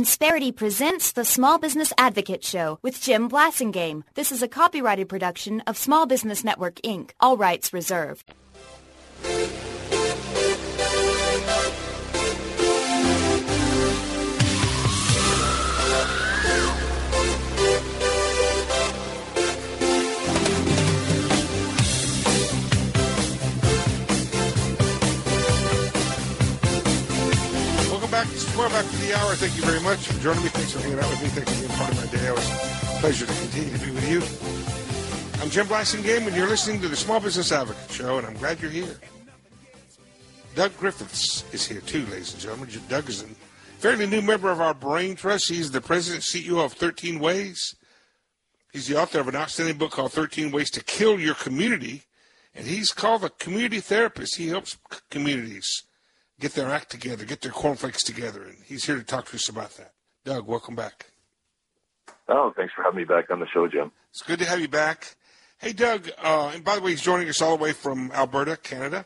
Insperity presents the Small Business Advocate Show with Jim Blasingame. This is a copyrighted production of Small Business Network, Inc., all rights reserved. It's 12 after the hour. Thank you very much for joining me. Thanks for hanging out with me. Thanks for being part of my day. It was a pleasure to continue to be with you. I'm Jim Blasingame, and you're listening to the Small Business Advocate Show, and I'm glad you're here. Doug Griffiths is here, too, ladies and gentlemen. Doug is a fairly new member of our Brain Trust. He's the president and CEO of 13 Ways. He's the author of an outstanding book called 13 Ways to Kill Your Community, and he's called a community therapist. He helps communities get their act together, get their cornflakes together, and he's here to talk to us about that. Doug, welcome back. Oh, thanks for having me back on the show, Jim. It's good to have you back. Hey, Doug, and by the way, he's joining us all the way from Alberta, Canada.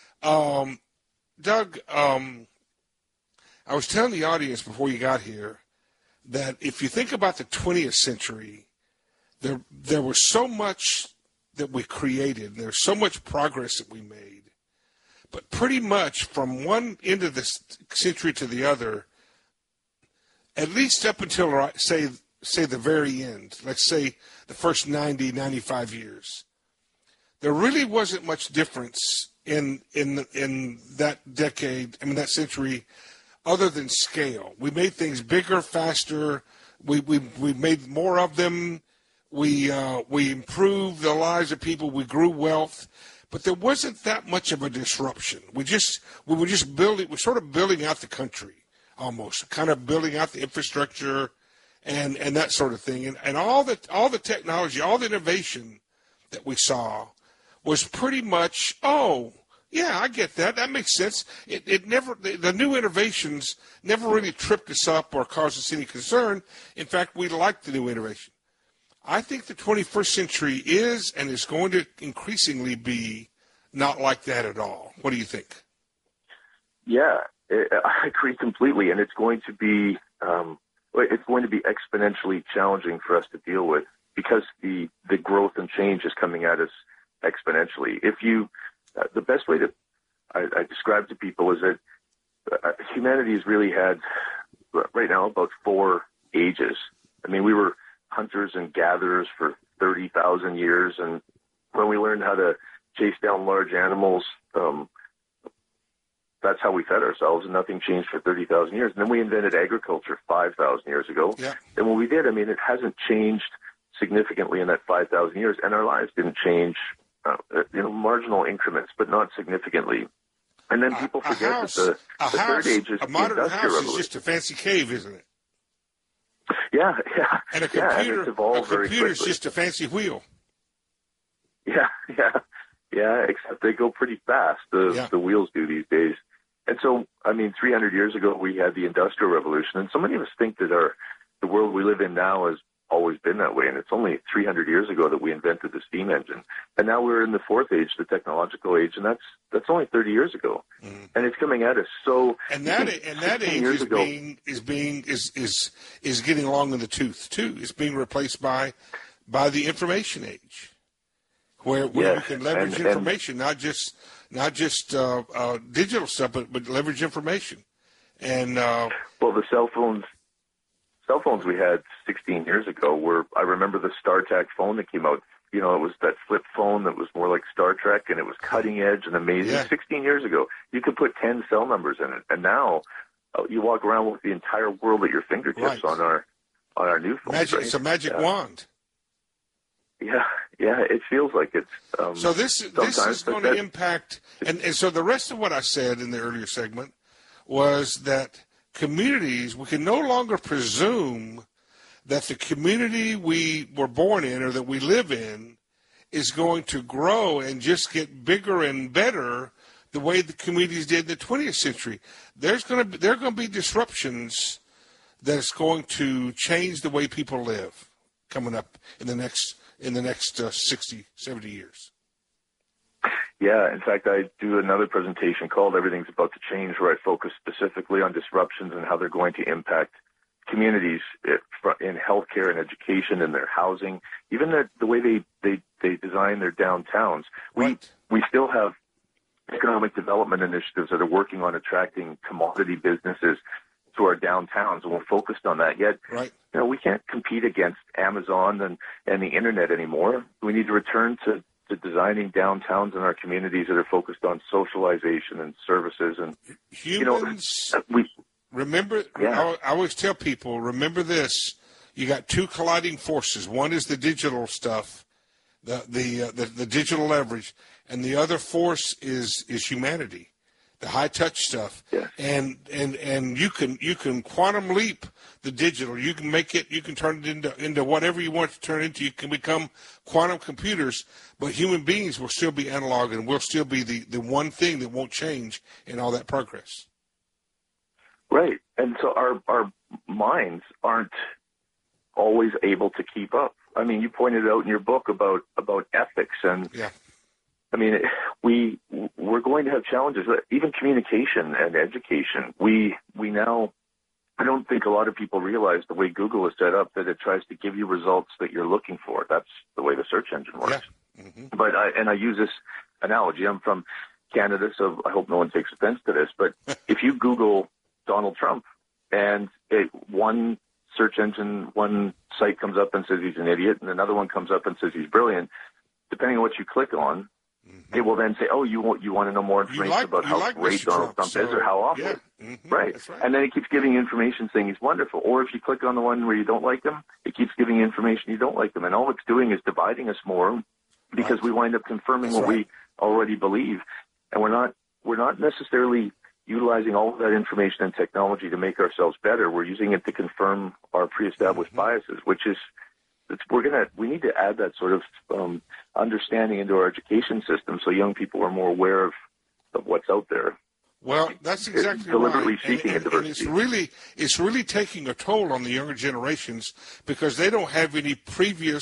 Doug, I was telling the audience before you got here that if you think about the 20th century, there was so much that we created, there's so much progress that we made. But pretty much from one end of the century to the other, at least up until, say the very end, let's say the first 90, 95 years, there really wasn't much difference in that decade, that century, other than scale. We made things bigger, faster. We made more of them. We improved the lives of people. We grew wealth. But there wasn't that much of a disruption. We were just building. We're sort of building out the country, almost, kind of building out the infrastructure, and that sort of thing. And all the technology, all the innovation that we saw was pretty much, oh yeah, I get that. That makes sense. The new innovations never really tripped us up or caused us any concern. In fact, we liked the new innovation. I think the 21st century is and is going to increasingly be not like that at all. What do you think? Yeah, I agree completely, and it's going to be exponentially challenging for us to deal with because the growth and change is coming at us exponentially. The best way to I describe to people is that humanity has really had right now about 4 ages. We were hunters and gatherers for 30,000 years, and when we learned how to chase down large animals, that's how we fed ourselves, and nothing changed for 30,000 years. And then we invented agriculture 5,000 years ago. Yeah. And when we did, it hasn't changed significantly in that 5,000 years, and our lives didn't change, marginal increments, but not significantly. And then people forget that the third age is the Industrial Revolution. A modern house is just a fancy cave, isn't it? Yeah. And a computer is just a fancy wheel. Yeah, except they go pretty fast, the wheels do these days. And so, 300 years ago, we had the Industrial Revolution, and so many of us think that the world we live in now has always been that way, and it's only 300 years ago that we invented the steam engine. And now we're in the fourth age, the technological age, and that's only 30 years ago. Mm. And it's coming at us so. And that age is getting long in the tooth too. It's being replaced by the information age, where you can leverage information, not just digital stuff, but leverage information. And the cell phones we had 16 years ago I remember the StarTAC phone that came out. It was that flip phone that was more like Star Trek, and it was cutting edge and amazing. Yeah. 16 years ago, you could put 10 cell numbers in it, and now you walk around with the entire world at your fingertips on our new phones. It's a magic wand. Yeah, it feels like it's. So this is going to impact, and so the rest of what I said in the earlier segment was that communities, we can no longer presume that the community we were born in or that we live in is going to grow and just get bigger and better the way the communities did in the 20th century. There are going to be disruptions that's going to change the way people live coming up in the next 60, 70 years. Yeah, in fact, I do another presentation called Everything's About to Change, where I focus specifically on disruptions and how they're going to impact communities in healthcare and education and their housing, even the way they design their downtowns. Right. We still have economic development initiatives that are working on attracting commodity businesses to our downtowns, and we're focused on that. Yet, right. We can't compete against Amazon and the internet anymore. We need to return to designing downtowns in our communities that are focused on socialization and services. And humans, remember, yeah. I always tell people, remember this: you got two colliding forces. One is the digital stuff, the digital leverage, and the other force is humanity, the high touch stuff. Yeah. And you can quantum leap the digital. You can make it. You can turn it into whatever you want to turn it into. You can become quantum computers, but human beings will still be analog, and will still be the one thing that won't change in all that progress. Right. And so our minds aren't always able to keep up. I mean, you pointed out in your book about ethics, and yeah. I mean, we're going to have challenges, even communication and education. We now, I don't think a lot of people realize the way Google is set up, that it tries to give you results that you're looking for. That's the way the search engine works. Yeah. Mm-hmm. But I use this analogy. I'm from Canada, so I hope no one takes offense to this. But if you Google Donald Trump, and one search engine, one site comes up and says he's an idiot, and another one comes up and says he's brilliant, depending on what you click on, it will then say, oh, you want to know more information about how great Donald Trump is or how awful. Yeah. Mm-hmm. Right. That's right. And then it keeps giving you information saying he's wonderful. Or if you click on the one where you don't like him, it keeps giving you information you don't like him. And all it's doing is dividing us more, because we wind up confirming what we already believe. And we're not necessarily utilizing all of that information and technology to make ourselves better. We're using it to confirm our pre-established biases, which is, we need to add that sort of understanding into our education system, so young people are more aware of what's out there. Well, that's exactly deliberately right. seeking and diversity. It's really taking a toll on the younger generations, because they don't have any previous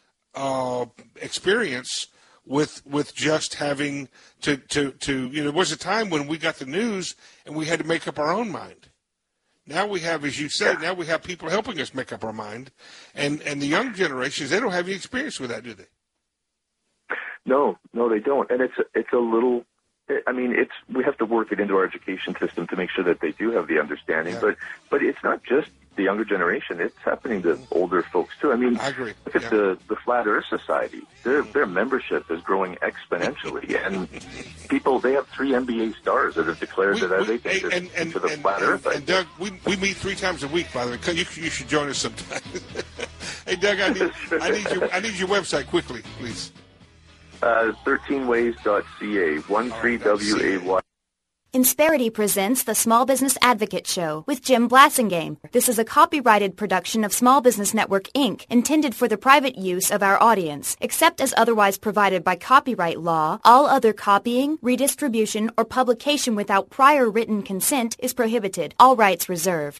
experience with just having to there was a time when we got the news and we had to make up our own mind. Now we have, as you said, now we have people helping us make up our mind, and the young generations, they don't have any experience with that, do they? No, they don't, and it's a little. I mean, we have to work it into our education system to make sure that they do have the understanding. Yeah. But it's not just the younger generation; it's happening to older folks too. I mean, I agree. Look at the Flat Earth Society. Their membership is growing exponentially, and they have 3 NBA stars that have declared that they think into the Flat Earth. And Doug, we meet 3 times a week, by the way. You should join us sometime. Hey, Doug, I need your website quickly, please. 13ways.ca, 13WAY. Insperity presents the Small Business Advocate Show with Jim Blasingame. This is a copyrighted production of Small Business Network, Inc., intended for the private use of our audience. Except as otherwise provided by copyright law, all other copying, redistribution, or publication without prior written consent is prohibited. All rights reserved.